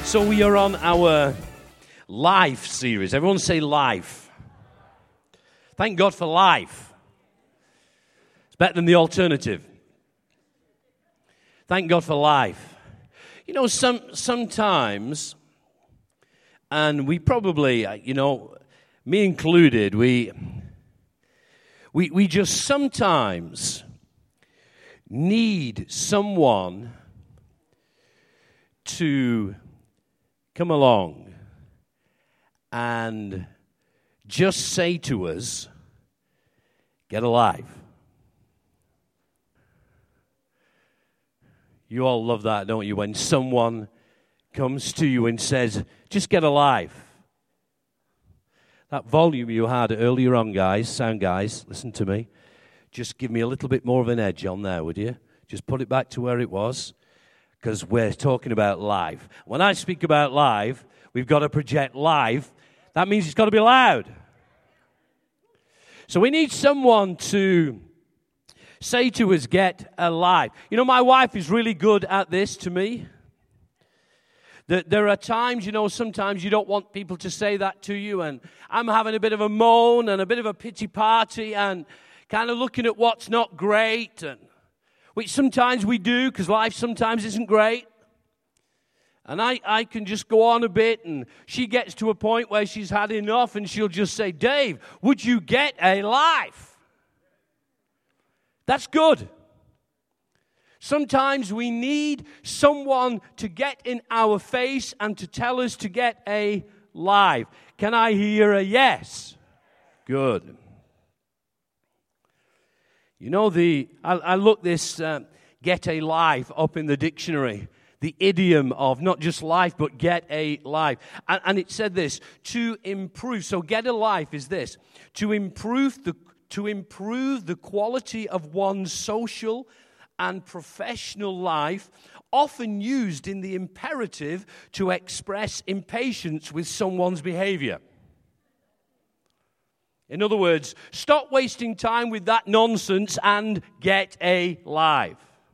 So we are on our life series. Everyone say life. Thank God for life. It's better than the alternative. Thank God for life. You know, sometimes, and we probably, me included, we just sometimes need someone to come along and just say to us, get alive. You all love that, don't you? When someone comes to you and says, just get alive. That volume you had earlier on, guys, sound guys, listen to me. Just give me a little bit more of an edge on there, would you? Just put it back to where it was. Because we're talking about live. When I speak about live, we've got to project live. That means it's got to be loud. So we need someone to say to us, get alive. You know, my wife is really good at this to me. There are times, sometimes you don't want people to say that to you, and I'm having a bit of a moan and a bit of a pity party and kind of looking at what's not great, and which sometimes we do because life sometimes isn't great. And I can just go on a bit, and she gets to a point where she's had enough, and she'll just say, Dave, would you get a life? That's good. Sometimes we need someone to get in our face and to tell us to get a life. Can I hear a yes? Good. You know, I looked this get a life up in the dictionary, the idiom of not just life, but get a life. And it said this, to improve. So get a life is this, to improve the quality of one's social and professional life, often used in the imperative to express impatience with someone's behavior. In other words, stop wasting time with that nonsense and get a life.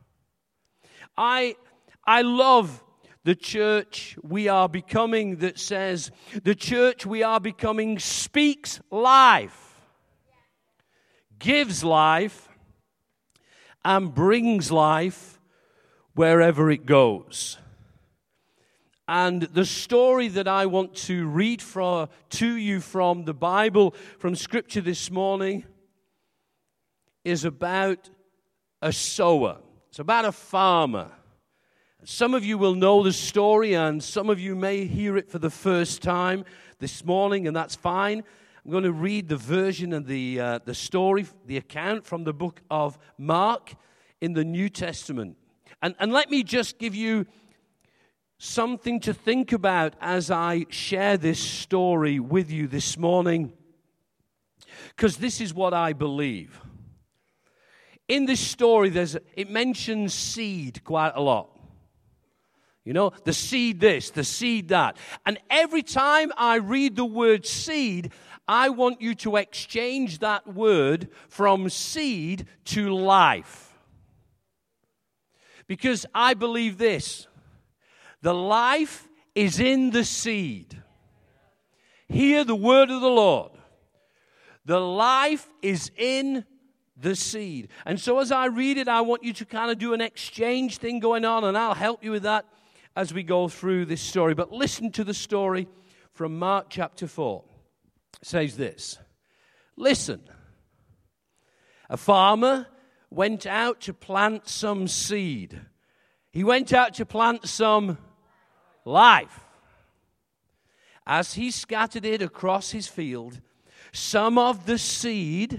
I love the church we are becoming that says, the church we are becoming speaks life, gives life, and brings life wherever it goes. And the story that I want to read to you from the Bible, from Scripture this morning, is about a sower. It's about a farmer. Some of you will know the story, and some of you may hear it for the first time this morning, and that's fine. I'm going to read the version of the story, the account from the book of Mark in the New Testament. And let me just give you something to think about as I share this story with you this morning, because this is what I believe. In this story, it mentions seed quite a lot. You know, the seed this, the seed that. And every time I read the word seed, I want you to exchange that word from seed to life. Because I believe this. The life is in the seed. Hear the word of the Lord. The life is in the seed. And so as I read it, I want you to kind of do an exchange thing going on, and I'll help you with that as we go through this story. But listen to the story from Mark chapter 4. It says this. Listen, a farmer went out to plant some seed. He went out to plant some life. As he scattered it across his field, some of the seed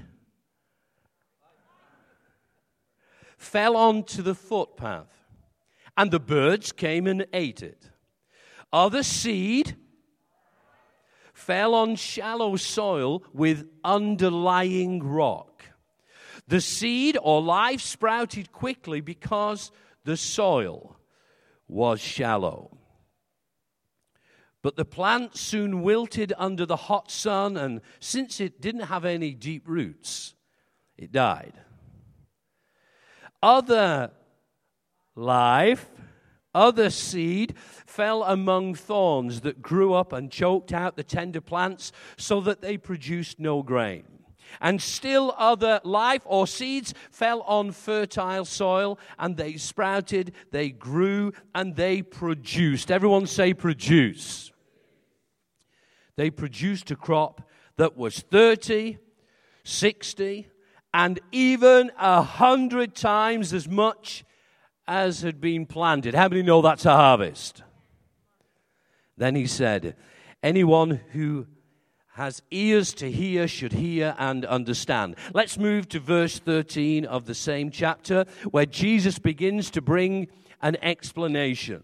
fell onto the footpath, and the birds came and ate it. Other seed fell on shallow soil with underlying rock. The seed or life sprouted quickly because the soil was shallow. But the plant soon wilted under the hot sun, and since it didn't have any deep roots, it died. Other Other seed fell among thorns that grew up and choked out the tender plants so that they produced no grain. And still other life or seeds fell on fertile soil, and they sprouted, they grew, and they produced. Everyone say produce. They produced a crop that was 30, 60, and even 100 times as much as had been planted. How many know that's a harvest? Then he said, anyone who has ears to hear should hear and understand. Let's move to verse 13 of the same chapter, where Jesus begins to bring an explanation.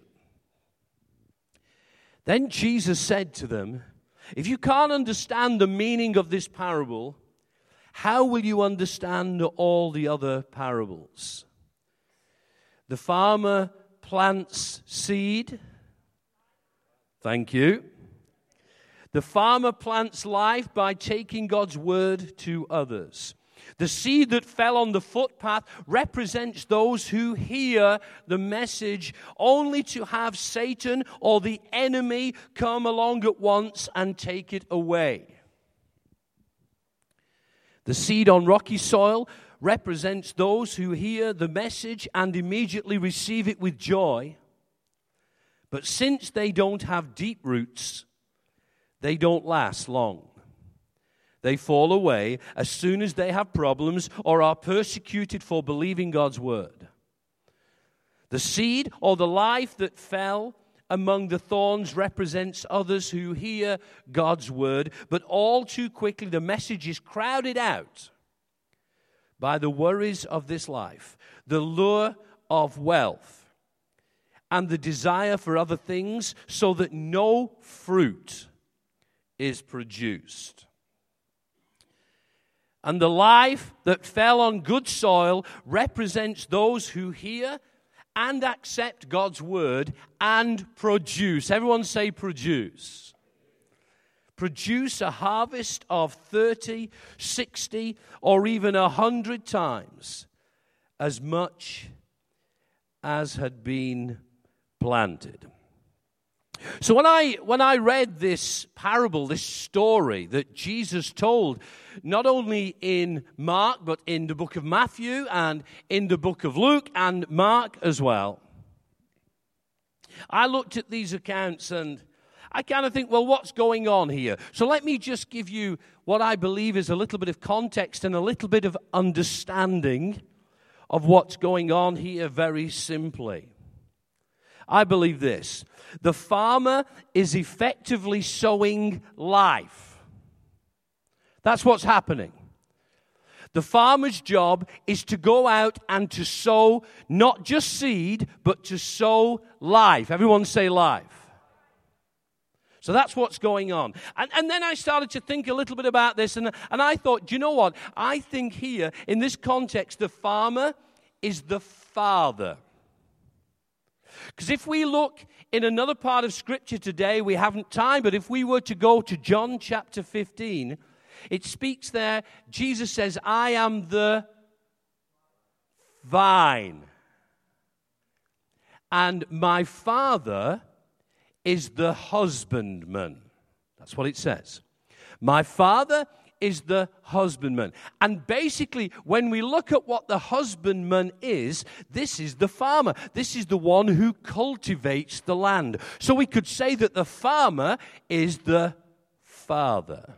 Then Jesus said to them, if you can't understand the meaning of this parable, how will you understand all the other parables? The farmer plants seed. Thank you. The farmer plants life by taking God's word to others. The seed that fell on the footpath represents those who hear the message only to have Satan or the enemy come along at once and take it away. The seed on rocky soil represents those who hear the message and immediately receive it with joy. But since they don't have deep roots, they don't last long. They fall away as soon as they have problems or are persecuted for believing God's word. The seed or the life that fell among the thorns represents others who hear God's word, but all too quickly the message is crowded out by the worries of this life, the lure of wealth, and the desire for other things, so that no fruit is produced. And the life that fell on good soil represents those who hear and accept God's word and produce. Everyone say produce. Produce a harvest of 30, 60, or even 100 times as much as had been planted. So when I read this parable, this story that Jesus told, not only in Mark, but in the book of Matthew and in the book of Luke and Mark as well, I looked at these accounts and I kind of think, well, what's going on here? So let me just give you what I believe is a little bit of context and a little bit of understanding of what's going on here very simply. I believe this. The farmer is effectively sowing life. That's what's happening. The farmer's job is to go out and to sow not just seed, but to sow life. Everyone say life. So that's what's going on. And then I started to think a little bit about this, and I thought, do you know what? I think here, in this context, the farmer is the father. Because if we look in another part of Scripture today, we haven't time, but if we were to go to John chapter 15, it speaks there, Jesus says, I am the vine, and my Father is the husbandman. That's what it says. My Father is the husbandman. And basically, when we look at what the husbandman is, this is the farmer. This is the one who cultivates the land. So we could say that the farmer is the father.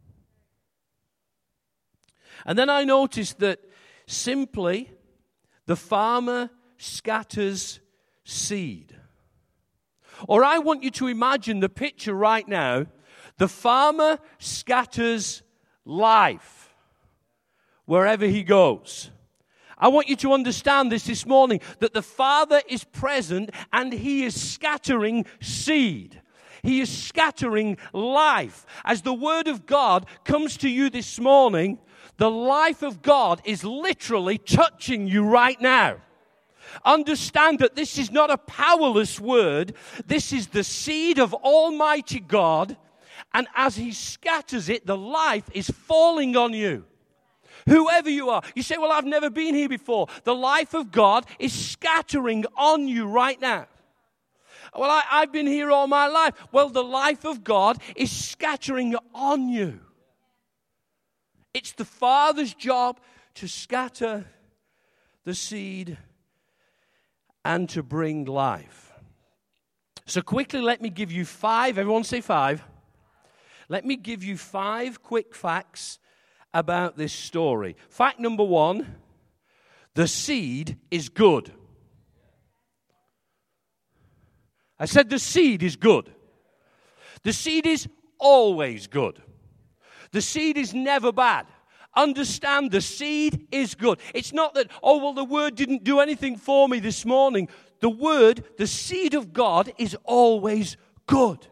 And then I noticed that simply the farmer scatters seed. Or I want you to imagine the picture right now. The farmer scatters life wherever he goes. I want you to understand this morning, that the Father is present and he is scattering seed. He is scattering life. As the Word of God comes to you this morning, the life of God is literally touching you right now. Understand that this is not a powerless word. This is the seed of Almighty God. And as he scatters it, the life is falling on you. Whoever you are. You say, well, I've never been here before. The life of God is scattering on you right now. Well, I've been here all my life. Well, the life of God is scattering on you. It's the Father's job to scatter the seed and to bring life. So quickly, let me give you 5. Everyone say 5. Let me give you 5 quick facts about this story. Fact number 1, the seed is good. I said the seed is good. The seed is always good. The seed is never bad. Understand, the seed is good. It's not that, oh, well, the word didn't do anything for me this morning. The word, the seed of God, is always good.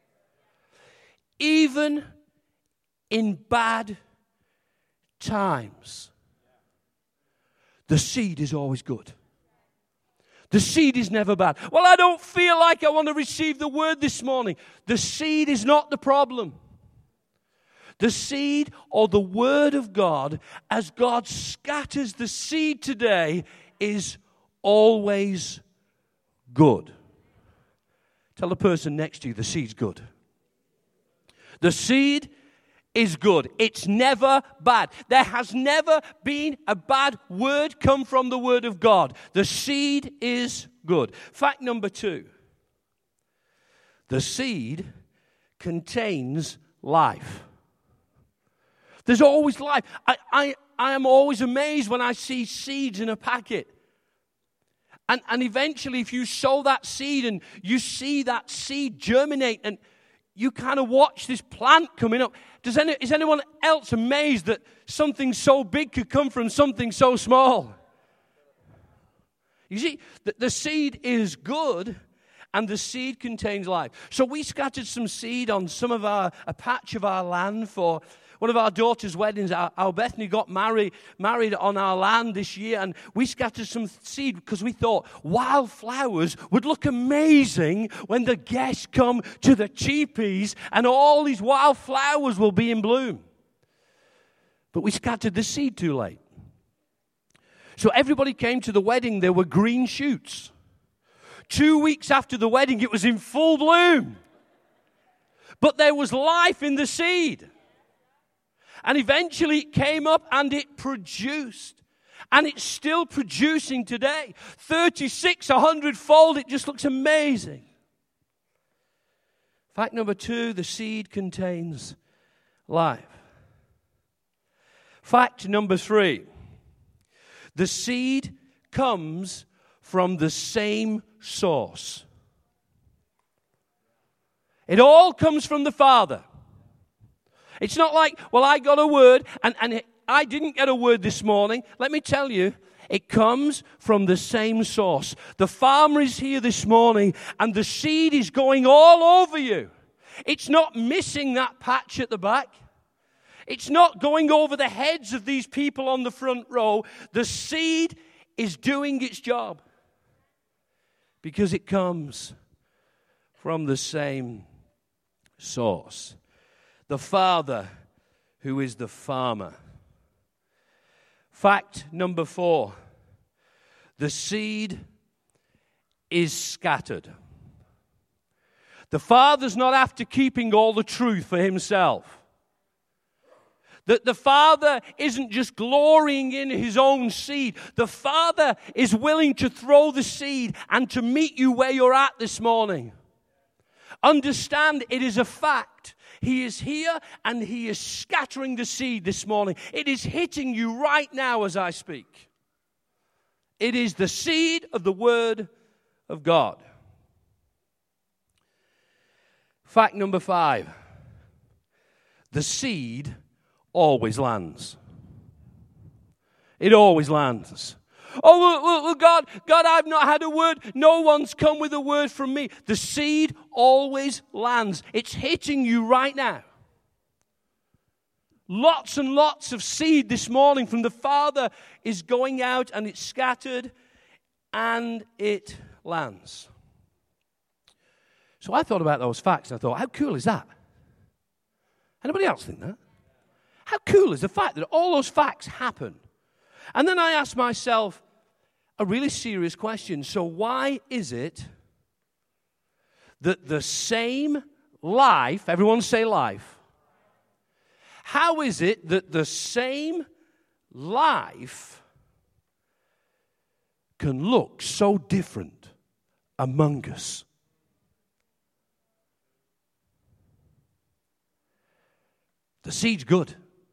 Even in bad times, the seed is always good. The seed is never bad. Well, I don't feel like I want to receive the word this morning. The seed is not the problem. The seed or the word of God, as God scatters the seed today, is always good. Tell the person next to you, the seed's good. The seed is good. It's never bad. There has never been a bad word come from the word of God. The seed is good. Fact number 2. The seed contains life. There's always life. I am always amazed when I see seeds in a packet. And eventually, if you sow that seed and you see that seed germinate and you kind of watch this plant coming up, is anyone else amazed that something so big could come from something so small? You see, the seed is good and the seed contains life. So we scattered some seed on a patch of our land for one of our daughter's weddings. Our Bethany got married on our land this year, and we scattered some seed because we thought wildflowers would look amazing when the guests come to the teepees and all these wildflowers will be in bloom. But we scattered the seed too late. So everybody came to the wedding, there were green shoots. 2 weeks after the wedding, it was in full bloom. But there was life in the seed. And eventually it came up and it produced. And it's still producing today. 36, 100-fold. It just looks amazing. Fact number 2, the seed contains life. Fact number 3, the seed comes from the same source. It all comes from the Father. It's not like, well, I got a word, and I didn't get a word this morning. Let me tell you, it comes from the same source. The farmer is here this morning, and the seed is going all over you. It's not missing that patch at the back. It's not going over the heads of these people on the front row. The seed is doing its job because it comes from the same source. The Father who is the farmer. Fact number 4. The seed is scattered. The Father's not after keeping all the truth for himself. That the Father isn't just glorying in his own seed. The Father is willing to throw the seed and to meet you where you're at this morning. Understand, it is a fact. He is here and he is scattering the seed this morning. It is hitting you right now as I speak. It is the seed of the Word of God. Fact number 5. The seed always lands. It always lands. Oh, well, God, I've not had a word. No one's come with a word from me. The seed always lands. It's hitting you right now. Lots and lots of seed this morning from the Father is going out and it's scattered and it lands. So I thought about those facts and I thought, how cool is that? Anybody else think that? How cool is the fact that all those facts happen? And then I asked myself a really serious question. So why is it that the same life, everyone say life. How is it that the same life can look so different among us? The seed's good.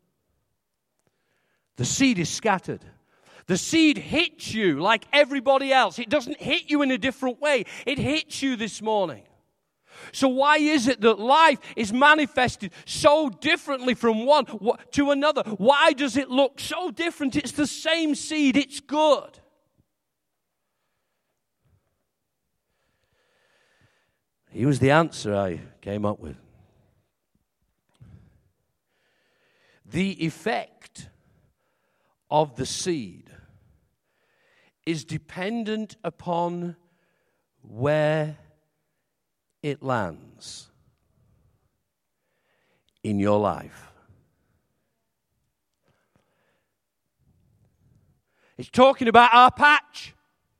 The seed is scattered. The seed hits you like everybody else. It doesn't hit you in a different way. It hits you this morning. So why is it that life is manifested so differently from one to another? Why does it look so different? It's the same seed. It's good. Here was the answer I came up with. The effect of the seed is dependent upon where it lands in your life. It's talking about our patch.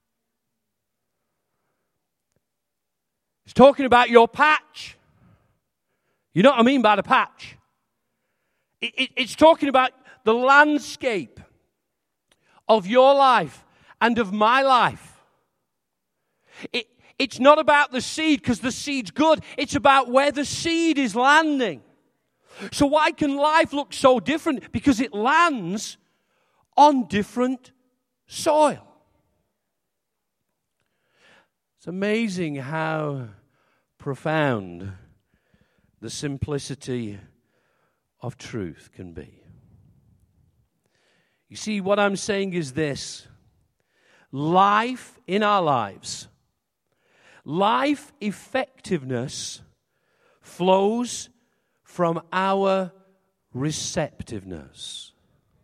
It's talking about your patch. You know what I mean by the patch? It's talking about the landscape of your life and of my life. It's not about the seed because the seed's good. It's about where the seed is landing. So why can life look so different? Because it lands on different soil. It's amazing how profound the simplicity of truth can be. You see, what I'm saying is this. Life in our lives, life effectiveness flows from our receptiveness.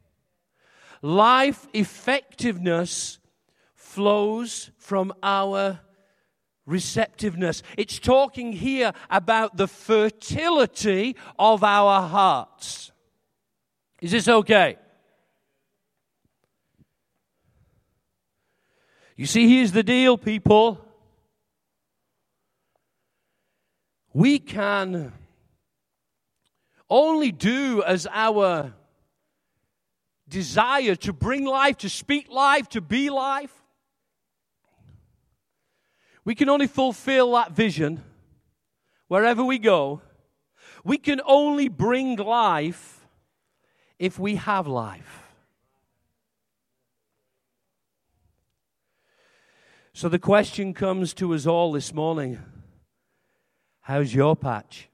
Life effectiveness flows from our receptiveness. It's talking here about the fertility of our hearts. Is this okay? You see, here's the deal, people. We can only do as our desire to bring life, to speak life, to be life. We can only fulfill that vision wherever we go. We can only bring life if we have life. So the question comes to us all this morning. How's your patch?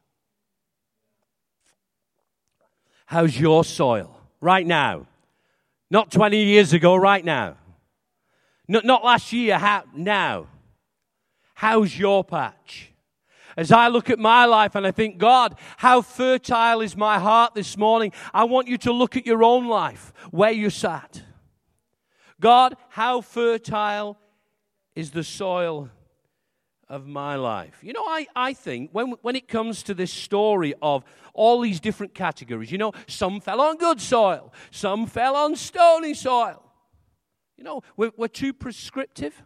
How's your soil right now? Not 20 years ago, right now. Not last year, now. How's your patch? As I look at my life and I think, God, how fertile is my heart this morning? I want you to look at your own life, where you sat. God, how fertile is the soil of my life? You know, I think when it comes to this story of all these different categories, you know, some fell on good soil, some fell on stony soil. You know, we're too prescriptive.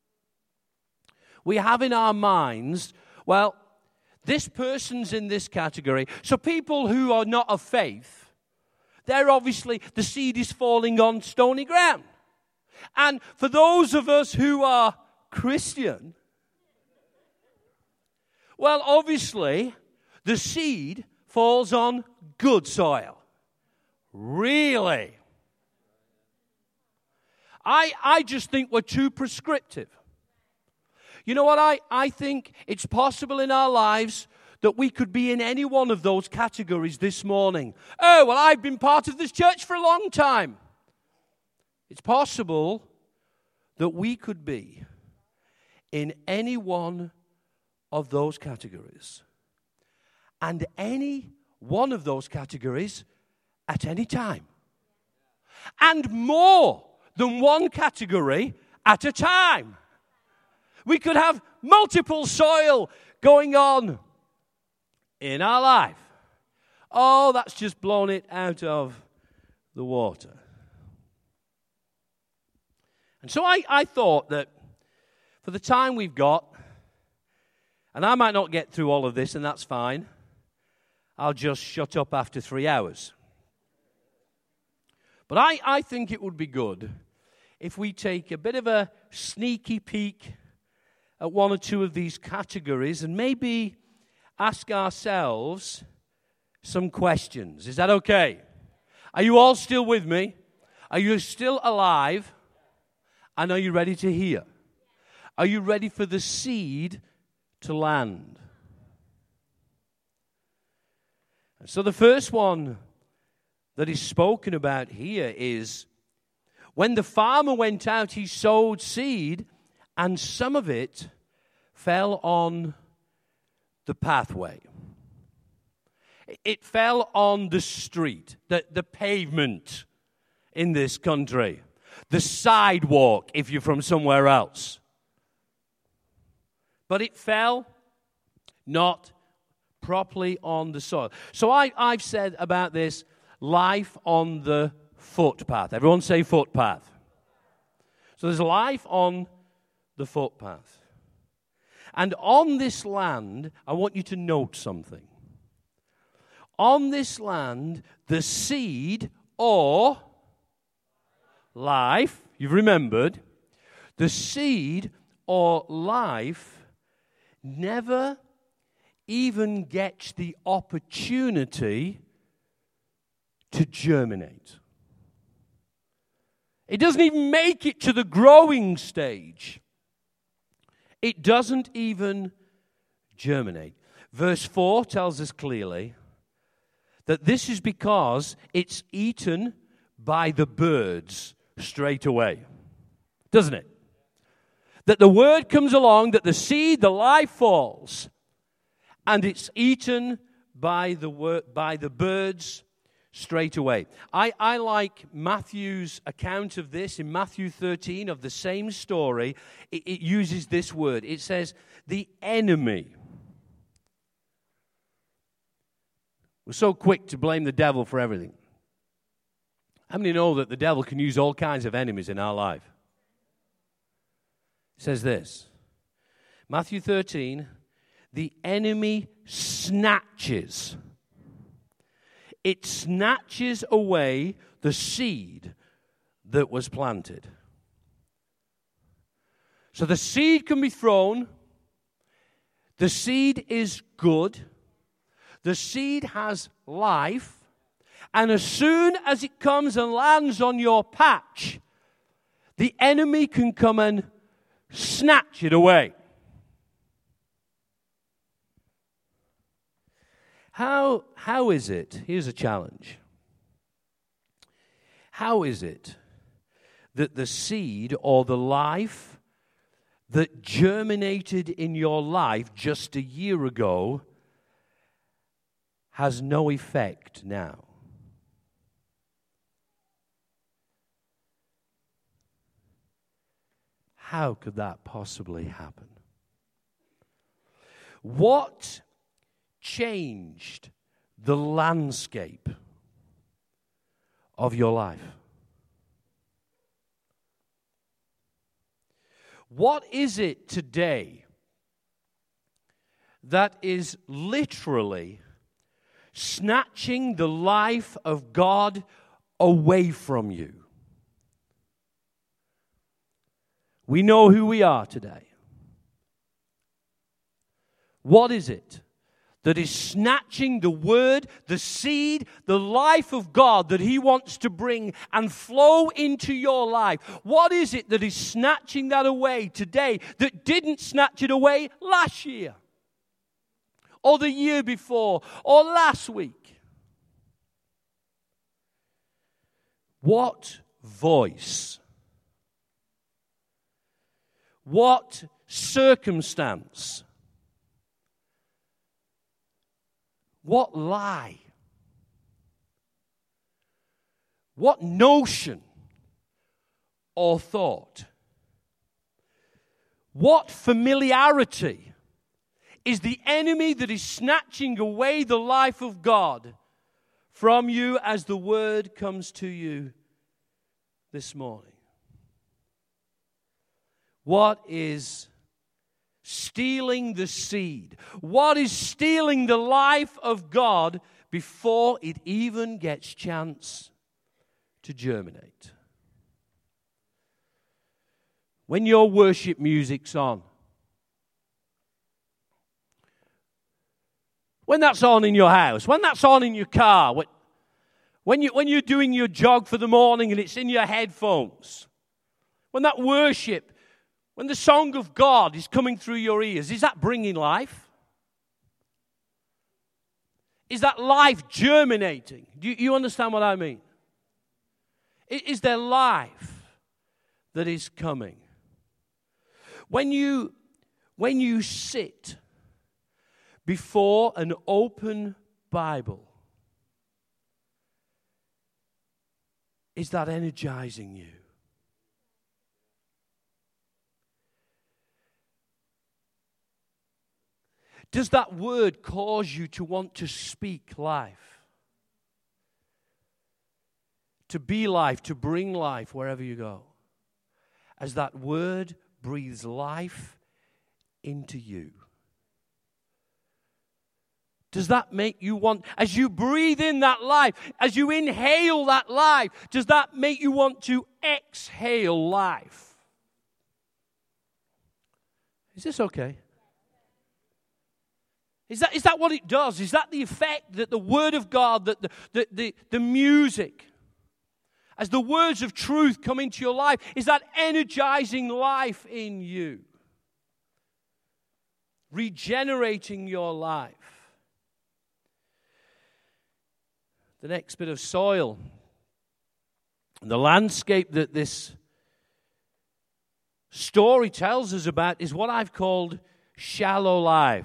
We have in our minds, well, this person's in this category. So people who are not of faith, they're obviously, the seed is falling on stony ground. And for those of us who are Christian, well, obviously, the seed falls on good soil. Really? I just think we're too prescriptive. You know what? I think it's possible in our lives that we could be in any one of those categories this morning. Oh, well, I've been part of this church for a long time. It's possible that we could be in any one of those categories. And any one of those categories at any time. And more than one category at a time. We could have multiple soil going on in our life. Oh, that's just blown it out of the water. And so I thought that for the time we've got, And I might not get through all of this, and that's fine. I'll just shut up after 3 hours. But I think it would be good if we take a bit of a sneaky peek at one or two of these categories and maybe ask ourselves some questions. Is that okay? Are you all still with me? Are you still alive? And are you ready to hear? Are you ready for the seed to land? So the first one that is spoken about here is when the farmer went out, he sowed seed, and some of it fell on the pathway. It fell on the street, the pavement in this country, the sidewalk if you're from somewhere else. But it fell not properly on the soil. So I've said about this, life on the footpath. Everyone say footpath. So there's life on the footpath. And on this land, I want you to note something. On this land, the seed or life, you've remembered, the seed or life never even gets the opportunity to germinate. It doesn't even make it to the growing stage. It doesn't even germinate. Verse 4 tells us clearly that this is because it's eaten by the birds straight away. Doesn't it? That the word comes along, that the seed, the life falls, and it's eaten by the birds straight away. I like Matthew's account of this in Matthew 13 of the same story. It uses this word. It says, the enemy. We're so quick to blame the devil for everything. How many know that the devil can use all kinds of enemies in our life? It says this, Matthew 13, the enemy snatches. It snatches away the seed that was planted. So the seed can be thrown. The seed is good. The seed has life. And as soon as it comes and lands on your patch, the enemy can come and snatch it away. How is it? Here's a challenge. How is it that the seed or the life that germinated in your life just a year ago has no effect now? How could that possibly happen? What changed the landscape of your life? What is it today that is literally snatching the life of God away from you? We know who we are today. What is it that is snatching the word, the seed, the life of God that He wants to bring and flow into your life? What is it that is snatching that away today that didn't snatch it away last year? Or the year before? Or last week? What voice? What circumstance? What lie? What notion or thought? What familiarity is the enemy that is snatching away the life of God from you as the word comes to you this morning? What is stealing the seed? What is stealing the life of God before it even gets chance to germinate? When your worship music's on, when that's on in your house, when that's on in your car, when you're doing your jog for the morning and it's in your headphones, when that worship, when the song of God is coming through your ears, is that bringing life? Is that life germinating? Do you understand what I mean? Is there life that is coming? When you sit before an open Bible, is that energizing you? Does that word cause you to want to speak life? To be life, to bring life wherever you go? As that word breathes life into you. Does that make you want, as you breathe in that life, as you inhale that life, does that make you want to exhale life? Is this okay? Is that what it does? Is that the effect that the Word of God, that the music, as the words of truth come into your life, is that energizing life in you? Regenerating your life. The next bit of soil, the landscape that this story tells us about is what I've called shallow life.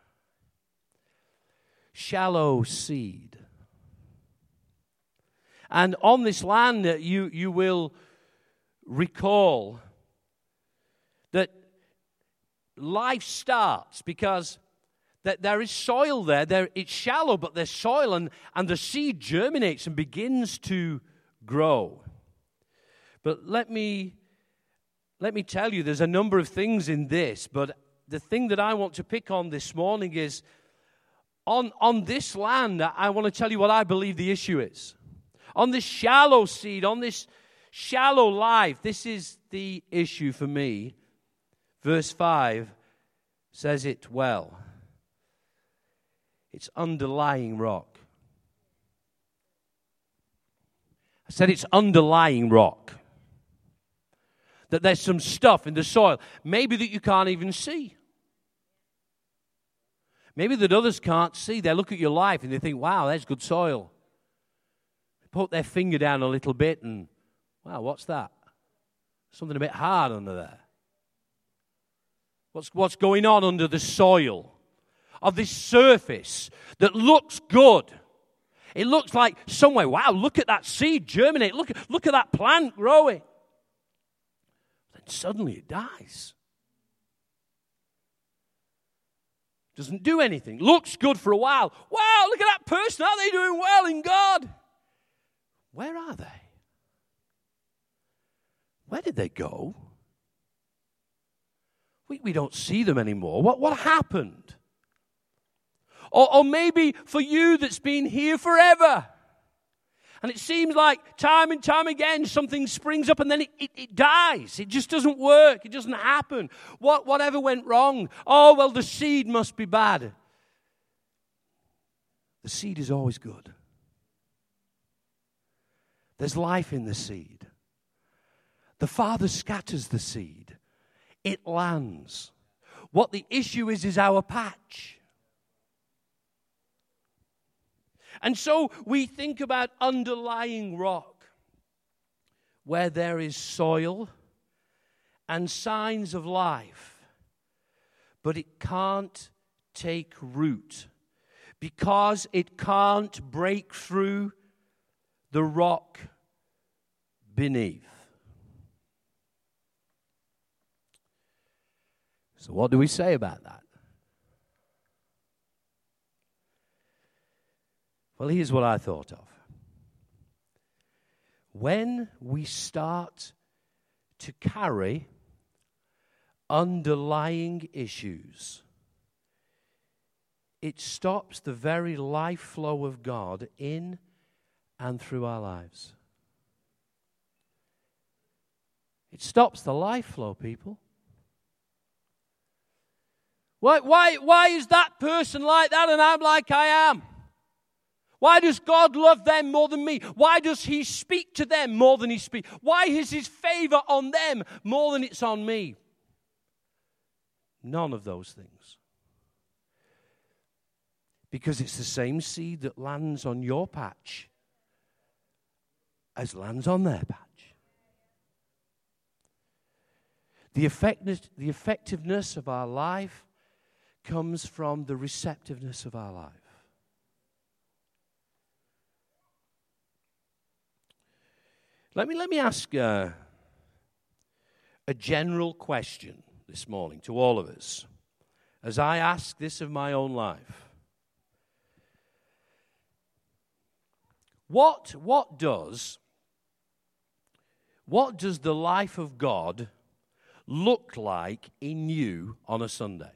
Shallow seed. And on this land, you will recall that life starts because that there is soil there. It's shallow, but there's soil, and the seed germinates and begins to grow. But let me tell you, there's a number of things in this, but the thing that I want to pick on this morning is on this land, I want to tell you what I believe the issue is. On this shallow seed, on this shallow life, this is the issue for me. Verse 5 says it well. It's underlying rock. I said it's underlying rock. That there's some stuff in the soil, maybe that you can't even see. Maybe that others can't see. They look at your life and they think, wow, there's good soil. They put their finger down a little bit and, wow, what's that? Something a bit hard under there. What's going on under the soil of this surface that looks good? It looks like somewhere, wow, look at that seed germinate. Look at that plant growing. Then suddenly it dies. Doesn't do anything. Looks good for a while. Wow, look at that person. Are they doing well in God? Where are they? Where did they go? We don't see them anymore. What happened? Or maybe for you that's been here forever. And it seems like time and time again something springs up and then it dies. It just doesn't work. It doesn't happen. Whatever went wrong? Oh, well, the seed must be bad. The seed is always good. There's life in the seed. The Father scatters the seed. It lands. What the issue is our patch. And so we think about underlying rock, where there is soil and signs of life, but it can't take root because it can't break through the rock beneath. So what do we say about that? Well, here's what I thought of. When we start to carry underlying issues. It stops the very life flow of God in and through our lives. It stops the life flow, people. Why is that person like that and I'm like I am? Why does God love them more than me? Why does He speak to them more than He speaks? Why is His favor on them more than it's on me? None of those things. Because it's the same seed that lands on your patch as lands on their patch. The effectiveness of our life comes from the receptiveness of our life. Let me ask a general question this morning to all of us, as I ask this of my own life. What does the life of God look like in you on a Sunday?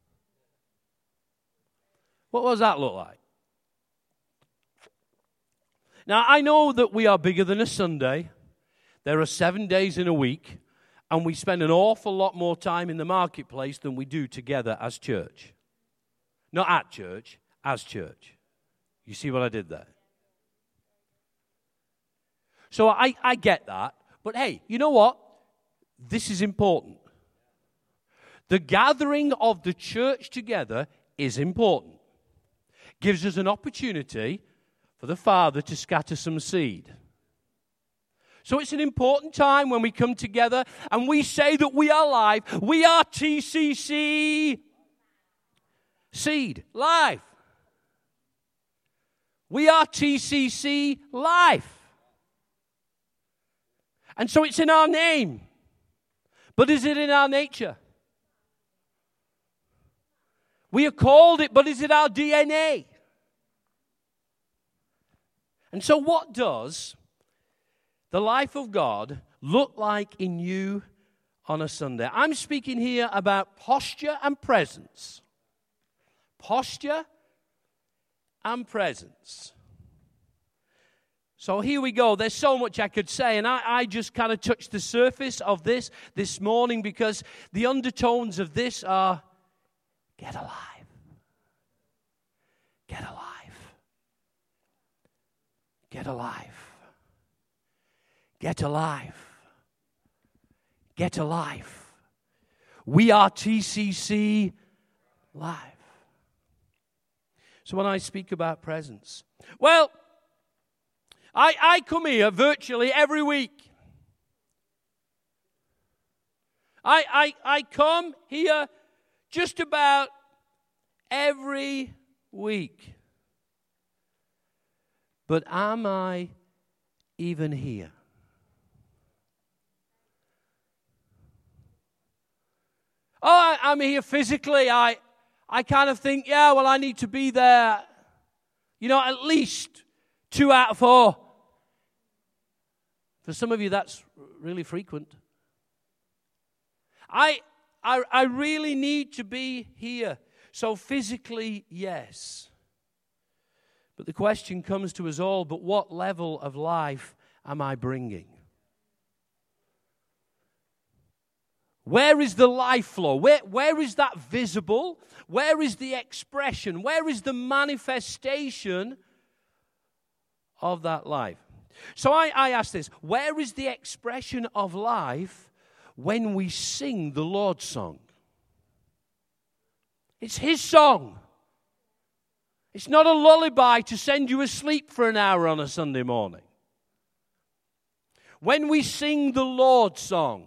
What does that look like? Now, I know that we are bigger than a Sunday. There are 7 days in a week, and we spend an awful lot more time in the marketplace than we do together as church. Not at church, as church. You see what I did there? So I get that, but hey, you know what? This is important. The gathering of the church together is important. Gives us an opportunity for the Father to scatter some seed. So it's an important time when we come together and we say that we are live. We are TCC Seed, live. We are TCC life. And so it's in our name. But is it in our nature? We are called it, but is it our DNA? And so what does the life of God look like in you on a Sunday? I'm speaking here about posture and presence. Posture and presence. So here we go. There's so much I could say, and I just kind of touched the surface of this morning because the undertones of this are get alive. Get alive. Get alive. Get alive. Get alive. We are TCC live. So when I speak about presence, well, I come here virtually every week. I come here just about every week. But am I even here? Oh, I'm here physically. I kind of think, yeah, well, I need to be there, at least 2 out of 4. For some of you, that's really frequent. I really need to be here. So physically, yes. But the question comes to us all, but what level of life am I bringing? Where is the life flow? Where is that visible? Where is the expression? Where is the manifestation of that life? So I ask this, where is the expression of life when we sing the Lord's song? It's His song. It's not a lullaby to send you asleep for an hour on a Sunday morning. When we sing the Lord's song,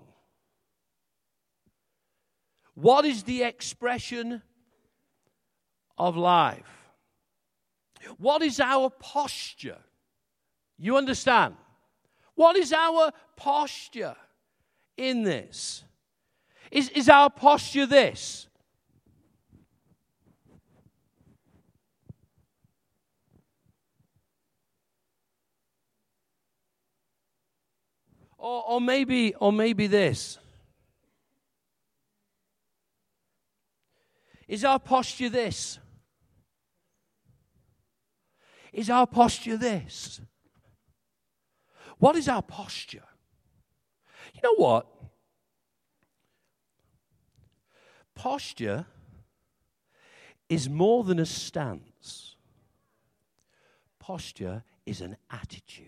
what is the expression of life? What is our posture? You understand? What is our posture in this? Is our posture this? Or maybe this. Is our posture this? Is our posture this? What is our posture? You know what? Posture is more than a stance. Posture is an attitude.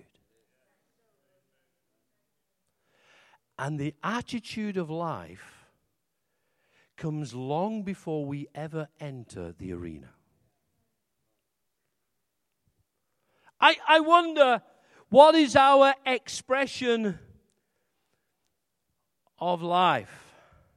And the attitude of life comes long before we ever enter the arena. I wonder, what is our expression of life?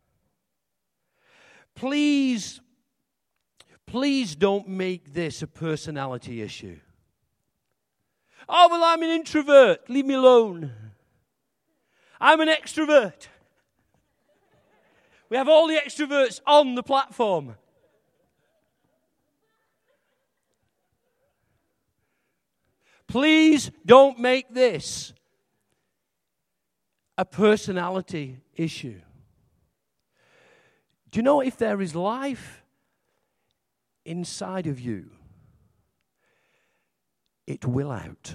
Please don't make this a personality issue. Oh, well, I'm an introvert. Leave me alone. I'm an extrovert. We have all the extroverts on the platform. Please don't make this a personality issue. Do you know, if there is life inside of you, it will out.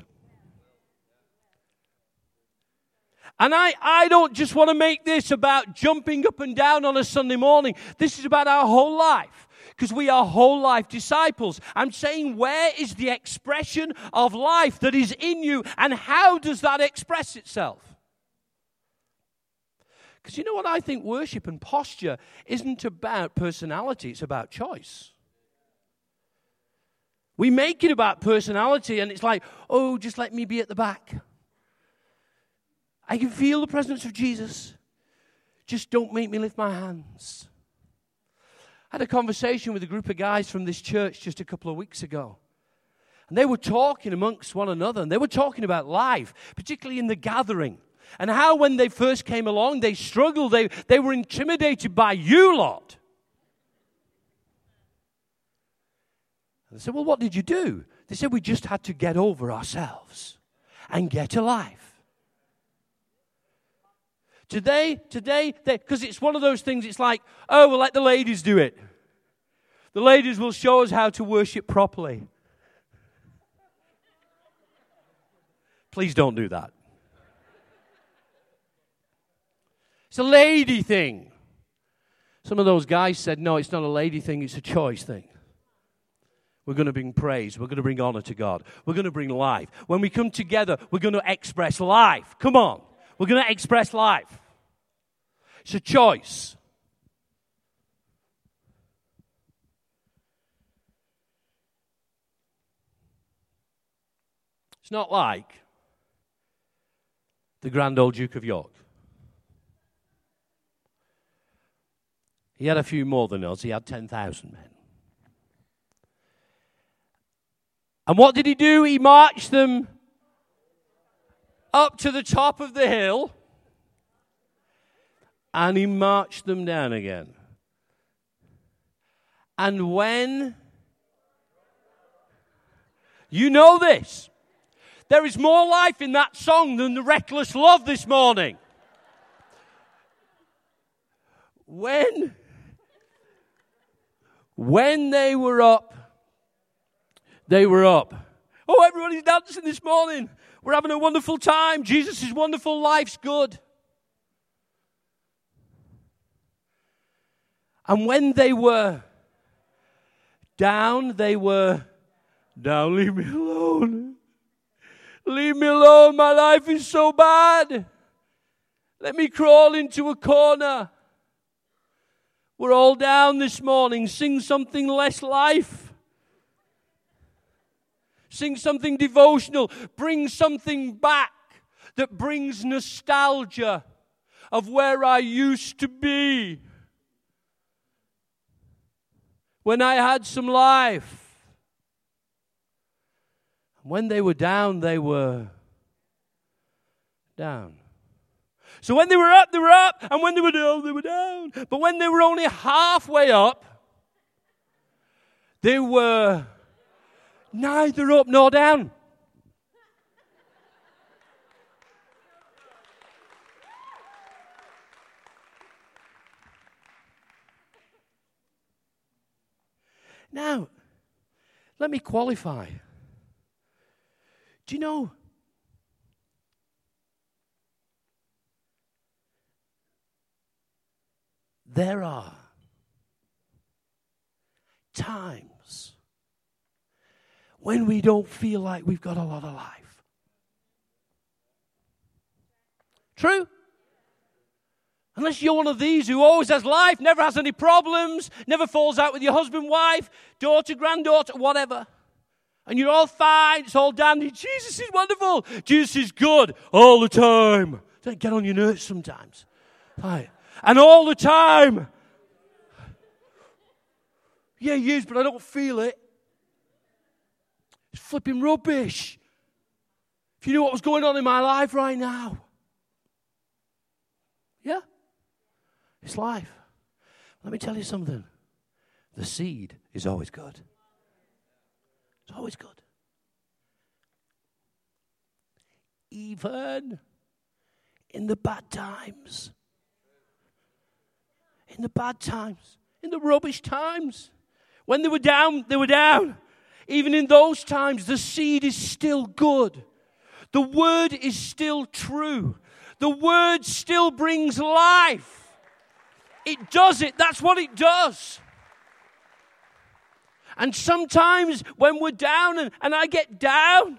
And I don't just want to make this about jumping up and down on a Sunday morning. This is about our whole life, because we are whole life disciples. I'm saying, where is the expression of life that is in you, and how does that express itself? Because you know what, I think worship and posture isn't about personality, it's about choice. We make it about personality, and it's like, oh, just let me be at the back. I can feel the presence of Jesus. Just don't make me lift my hands. I had a conversation with a group of guys from this church just a couple of weeks ago. And they were talking amongst one another, and they were talking about life, particularly in the gathering. And how when they first came along, they struggled. They were intimidated by you lot. And I said, well, what did you do? They said, we just had to get over ourselves and get alive. Today, because it's one of those things, it's like, oh, we'll let the ladies do it. The ladies will show us how to worship properly. Please don't do that. It's a lady thing. Some of those guys said, no, it's not a lady thing, it's a choice thing. We're going to bring praise. We're going to bring honor to God. We're going to bring life. When we come together, we're going to express life. Come on. We're going to express life. It's a choice. It's not like the grand old Duke of York. He had a few more than us. He had 10,000 men. And what did he do? He marched them up to the top of the hill, and he marched them down again. And when, you know this, there is more life in that song than the reckless love this morning. When they were up, they were up. Oh, everybody's dancing this morning. We're having a wonderful time. Jesus is wonderful. Life's good. And when they were down, leave me alone. Leave me alone. My life is so bad. Let me crawl into a corner. We're all down this morning. Sing something less life. Sing something devotional. Bring something back that brings nostalgia of where I used to be when I had some life. When they were down, they were down. So when they were up, and when they were down, they were down. But when they were only halfway up, they were neither up nor down. Now, let me qualify. Do you know there are times when we don't feel like we've got a lot of life? True? Unless you're one of these who always has life, never has any problems, never falls out with your husband, wife, daughter, granddaughter, whatever. And you're all fine, it's all dandy. Jesus is wonderful. Jesus is good all the time. Don't get on your nerves sometimes. Right. And all the time. Yeah, he is, but I don't feel it. It's flipping rubbish. If you knew what was going on in my life right now. Yeah. It's life. Let me tell you something. The seed is always good. It's always good. Even in the bad times. In the bad times. In the rubbish times. When they were down, they were down. Even in those times, the seed is still good. The word is still true. The word still brings life. It does it. That's what it does. And sometimes when we're down and I get down,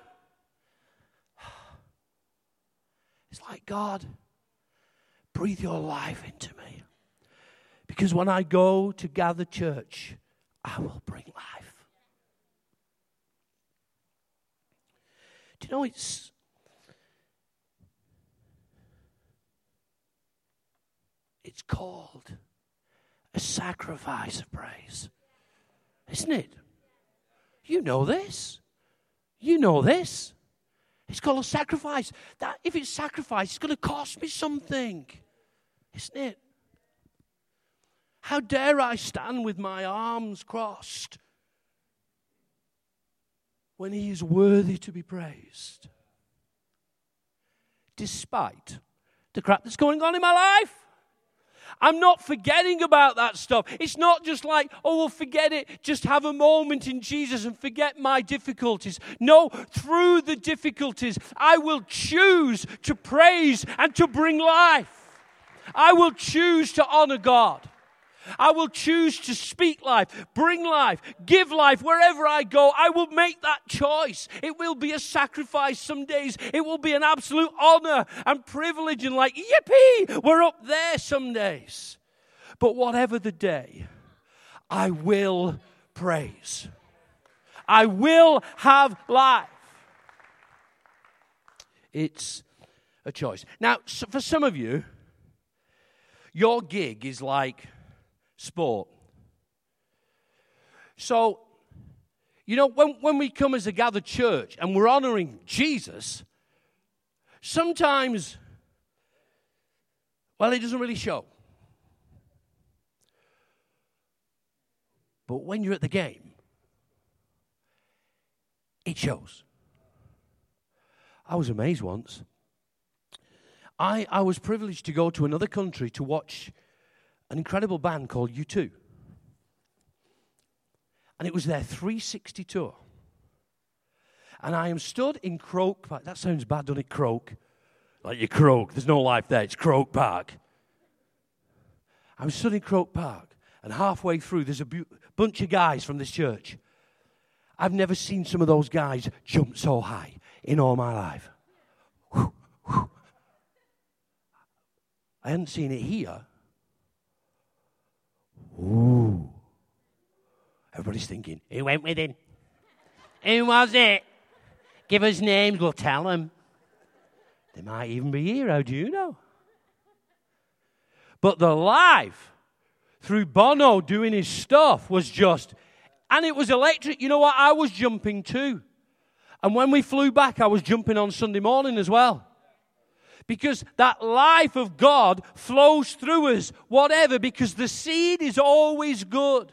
it's like, God, breathe your life into me. Because when I go to gather church, I will bring life. Do you know it's called a sacrifice of praise, isn't it? You know this. You know this. It's called a sacrifice. That if it's sacrifice, it's going to cost me something, isn't it? How dare I stand with my arms crossed when he is worthy to be praised? Despite the crap that's going on in my life. I'm not forgetting about that stuff. It's not just like, oh, well, forget it. Just have a moment in Jesus and forget my difficulties. No, through the difficulties, I will choose to praise and to bring life. I will choose to honor God. I will choose to speak life, bring life, give life wherever I go. I will make that choice. It will be a sacrifice some days. It will be an absolute honor and privilege and like, yippee, we're up there some days. But whatever the day, I will praise. I will have life. It's a choice. Now, for some of you, your gig is like sport. So, you know, when we come as a gathered church and we're honoring Jesus, sometimes, well, it doesn't really show. But when you're at the game, it shows. I was amazed once. I was privileged to go to another country to watch an incredible band called U2. And it was their 360 tour. And I am stood in Croke Park. That sounds bad, doesn't it, Croke? Like you croak. There's no life there. It's Croke Park. I'm stood in Croke Park. And halfway through, there's a bunch of guys from this church. I've never seen some of those guys jump so high in all my life. Whew, whew. I hadn't seen it here. Ooh. Everybody's thinking, who went with him? Who was it? Give us names, we'll tell them. They might even be here, how do you know? But the life through Bono doing his stuff was just, and it was electric. You know what? I was jumping too. And when we flew back, I was jumping on Sunday morning as well. Because that life of God flows through us, whatever, because the seed is always good.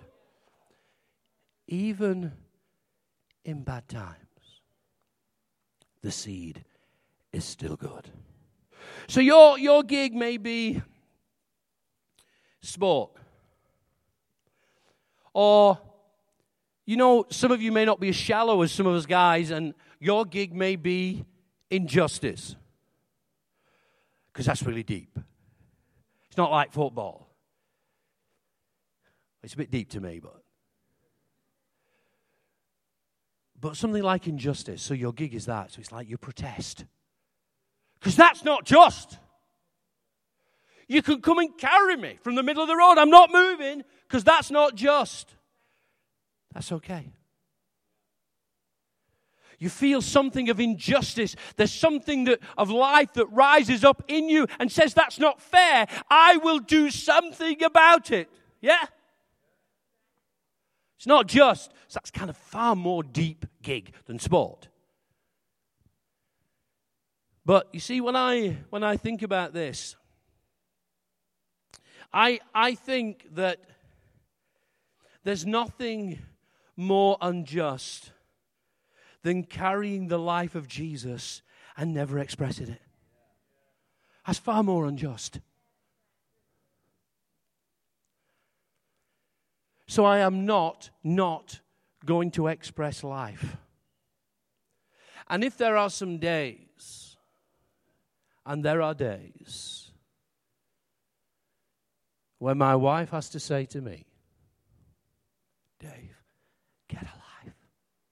Even in bad times, the seed is still good. So your gig may be sport. Or You know, some of you may not be as shallow as some of us guys, and your gig may be injustice. Because that's really deep. It's not like football. It's a bit deep to me, but something like injustice. So your gig is that. So it's like you protest. Because that's not just. You can come and carry me from the middle of the road. I'm not moving because that's not just. That's okay. You feel something of injustice. There's something of life that rises up in you and says, that's not fair. I will do something about it. Yeah? It's not just. So that's kind of far more deep gig than sport. But you see, when I think about this, I think that there's nothing more unjust than carrying the life of Jesus and never expressing it. That's far more unjust. So I am not going to express life. And if there are some days, and there are days, when my wife has to say to me, Dave, get a life.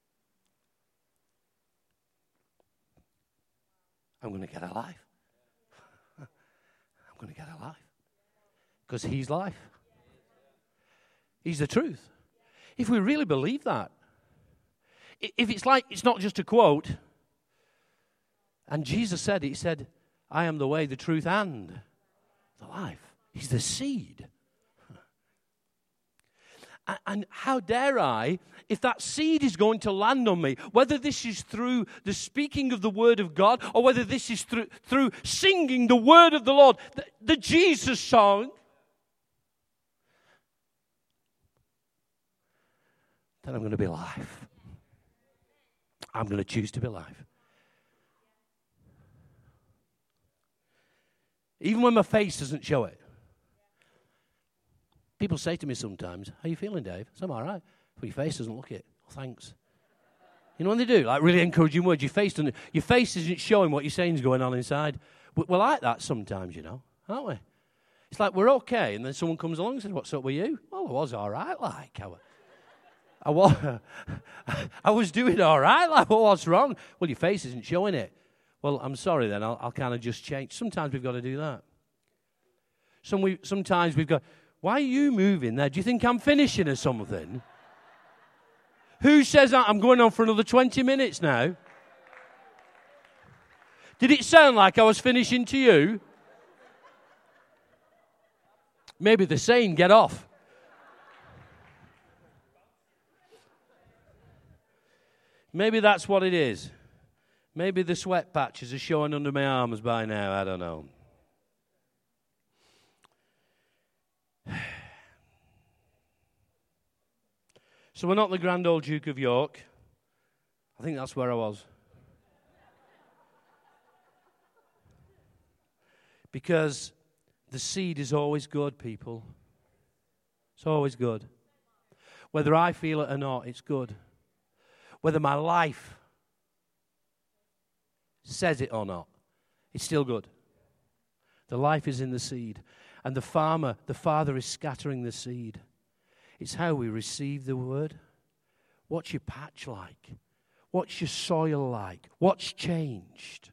I'm going to get a life. I'm going to get a life. Because he's life. He's the truth. If we really believe that, if it's like, it's not just a quote, and Jesus said it, he said, I am the way, the truth, and the life. He's the seed. And how dare I, if that seed is going to land on me, whether this is through the speaking of the word of God, or whether this is through singing the word of the Lord, the Jesus song, then I'm going to be alive. I'm going to choose to be alive. Even when my face doesn't show it. People say to me sometimes, how are you feeling, Dave? So I'm all right. But your face doesn't look it. Well, thanks. You know when they do? Like really encouraging words. Your face isn't showing what you're saying is going on inside. We're like that sometimes, you know, aren't we? It's like we're okay, and then someone comes along and says, what's up with you? Well, I was all right, like. I was doing all right, like, well, what's wrong? Well, your face isn't showing it. Well, I'm sorry then, I'll kind of just change. Sometimes we've got to do that. Sometimes we've got, why are you moving there? Do you think I'm finishing or something? Who says that? I'm going on for another 20 minutes now. Did it sound like I was finishing to you? Maybe they're saying, get off. Maybe that's what it is. Maybe the sweat patches are showing under my arms by now. I don't know. So we're not the Grand Old Duke of York. I think that's where I was. Because the seed is always good, people. It's always good. Whether I feel it or not, it's good. Whether my life says it or not, it's still good. The life is in the seed. And the Father is scattering the seed. It's how we receive the word. What's your patch like? What's your soil like? What's changed?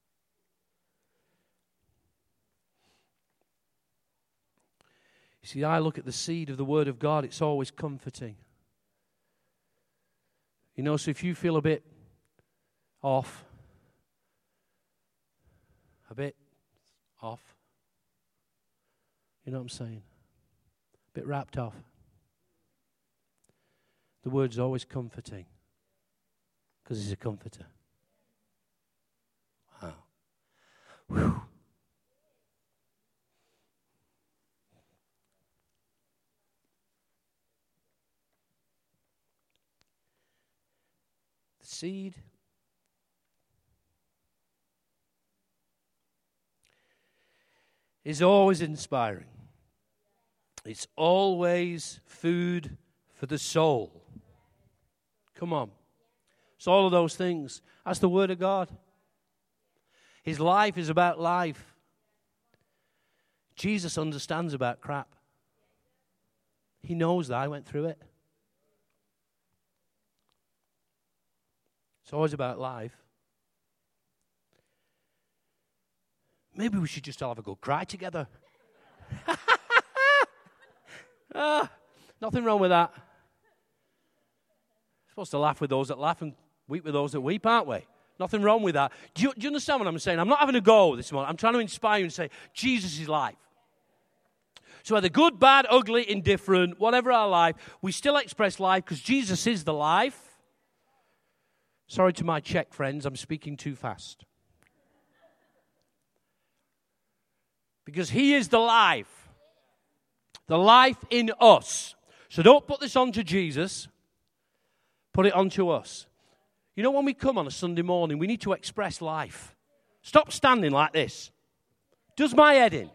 You see, I look at the seed of the word of God, it's always comforting. You know, so if you feel a bit off, you know what I'm saying? A bit wrapped off. The word's always comforting because he's a comforter. Wow. Whew. The seed is always inspiring. It's always food for the soul. Come on. It's all of those things. That's the Word of God. His life is about life. Jesus understands about crap. He knows that. I went through it. It's always about life. Maybe we should just all have a good cry together. Nothing wrong with that. We're supposed to laugh with those that laugh and weep with those that weep, aren't we? Nothing wrong with that. Do you understand what I'm saying? I'm not having a go this morning. I'm trying to inspire you and say, Jesus is life. So whether good, bad, ugly, indifferent, whatever our life, we still express life because Jesus is the life. Sorry to my Czech friends, I'm speaking too fast. Because he is the life in us. So don't put this onto Jesus, put it onto us. You know, when we come on a Sunday morning, we need to express life. Stop standing like this. Does my head in.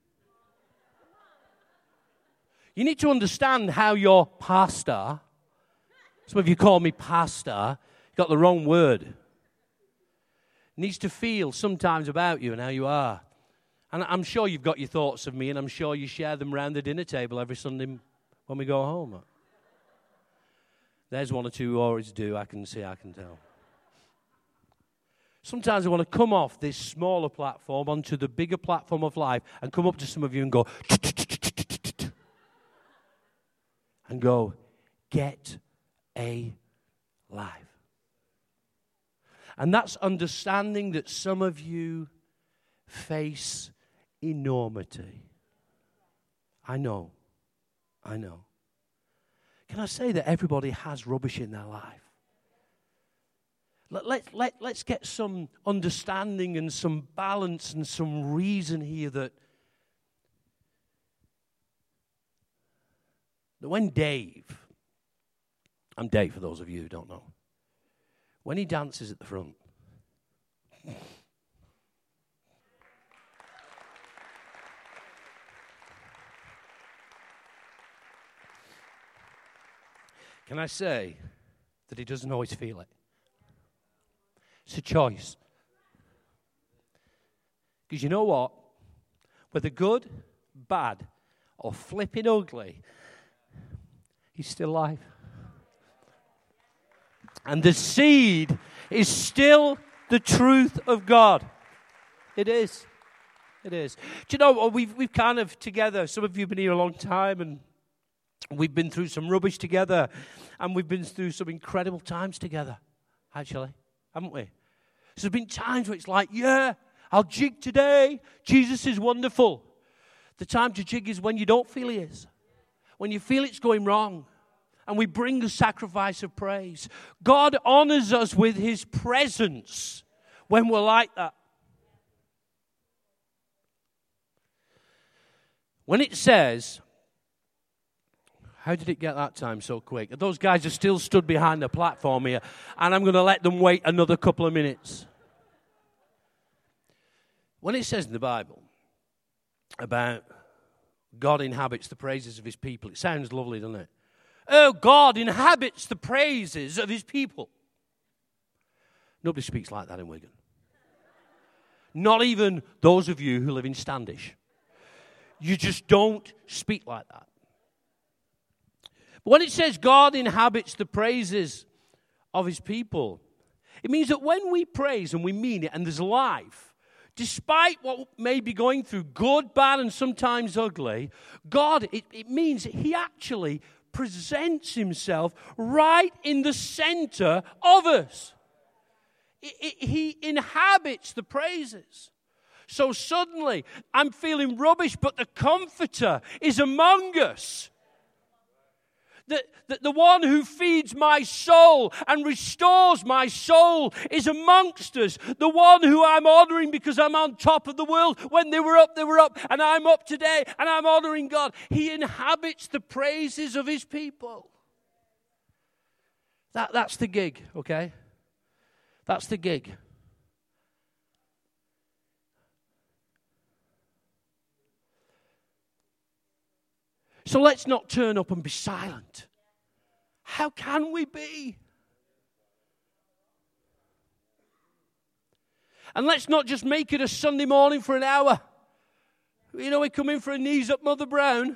You need to understand how your pastor, some of you call me pastor, got the wrong word, needs to feel sometimes about you and how you are. And I'm sure you've got your thoughts of me, and I'm sure you share them around the dinner table every Sunday when we go home. There's one or two who always do, I can tell. Sometimes I want to come off this smaller platform onto the bigger platform of life and come up to some of you and go, get a life. And that's understanding that some of you face enormity. I know. Can I say that everybody has rubbish in their life? Let's get some understanding and some balance and some reason here that when Dave, I'm Dave for those of you who don't know, when he dances at the front, can I say that he doesn't always feel it? It's a choice. Because you know what? Whether good, bad, or flipping ugly, he's still alive. And the seed is still the truth of God. It is. It is. Do you know, we've kind of together, some of you have been here a long time, and we've been through some rubbish together, and we've been through some incredible times together, actually, haven't we? So there's been times where it's like, yeah, I'll jig today. Jesus is wonderful. The time to jig is when you don't feel he is. When you feel it's going wrong. And we bring a sacrifice of praise. God honors us with his presence when we're like that. When it says, how did it get that time so quick? Those guys are still stood behind the platform here, and I'm going to let them wait another couple of minutes. When it says in the Bible about God inhabits the praises of his people, it sounds lovely, doesn't it? Oh, God inhabits the praises of his people. Nobody speaks like that in Wigan. Not even those of you who live in Standish. You just don't speak like that. But when it says God inhabits the praises of his people, it means that when we praise and we mean it and there's life, despite what may be going through, good, bad, and sometimes ugly, God, it means he actually presents himself right in the center of us. He inhabits the praises. So suddenly, I'm feeling rubbish, but the Comforter is among us. The one who feeds my soul and restores my soul is amongst us. The one who I'm honoring because I'm on top of the world. When they were up, and I'm up today, and I'm honoring God. He inhabits the praises of his people. That's the gig, okay? That's the gig. So let's not turn up and be silent. How can we be? And let's not just make it a Sunday morning for an hour. You know, we come in for a knees up Mother Brown.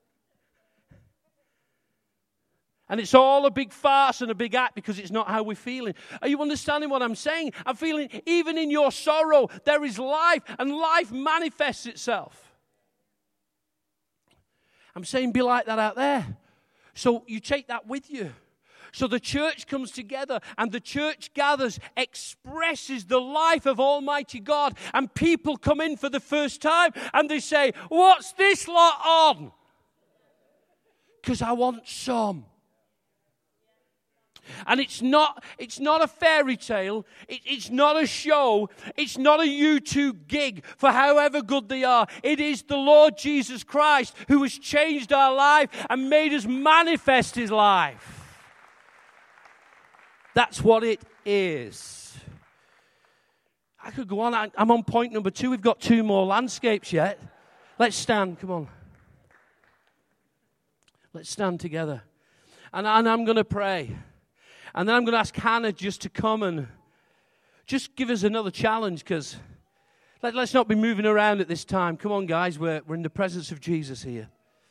And it's all a big farce and a big act because it's not how we're feeling. Are you understanding what I'm saying? I'm feeling even in your sorrow, there is life, and life manifests itself. I'm saying be like that out there. So you take that with you. So the church comes together and the church gathers, expresses the life of Almighty God, and people come in for the first time and they say, what's this lot on? Because I want some. And it's not a fairy tale. It's not a show. It's not a YouTube gig for however good they are. It is the Lord Jesus Christ who has changed our life and made us manifest his life. That's what it is. I could go on. I'm on point number 2. We've got 2 more landscapes yet. Let's stand. Come on. Let's stand together. And I'm going to pray. And then I'm going to ask Hannah just to come and just give us another challenge, because let's not be moving around at this time. Come on, guys. We're in the presence of Jesus here.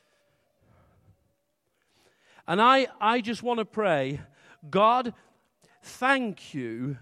And I just want to pray, God, thank you.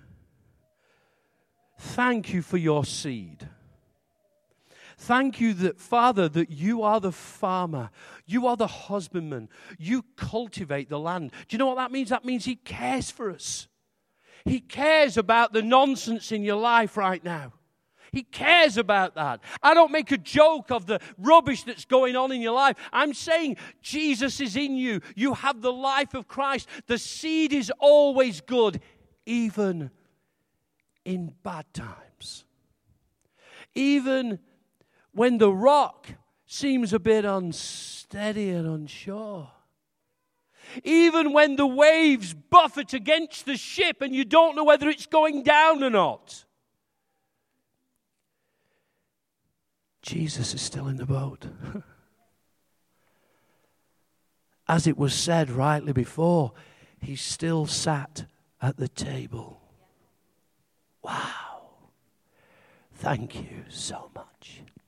Thank you for your seed. Thank you that, Father, that you are the farmer. You are the husbandman. You cultivate the land. Do you know what that means? That means he cares for us. He cares about the nonsense in your life right now. He cares about that. I don't make a joke of the rubbish that's going on in your life. I'm saying Jesus is in you. You have the life of Christ. The seed is always good, even in bad times. Even when the rock seems a bit unsteady and unsure. Even when the waves buffet against the ship and you don't know whether it's going down or not. Jesus is still in the boat. As it was said rightly before, he still sat at the table. Wow. Thank you so much.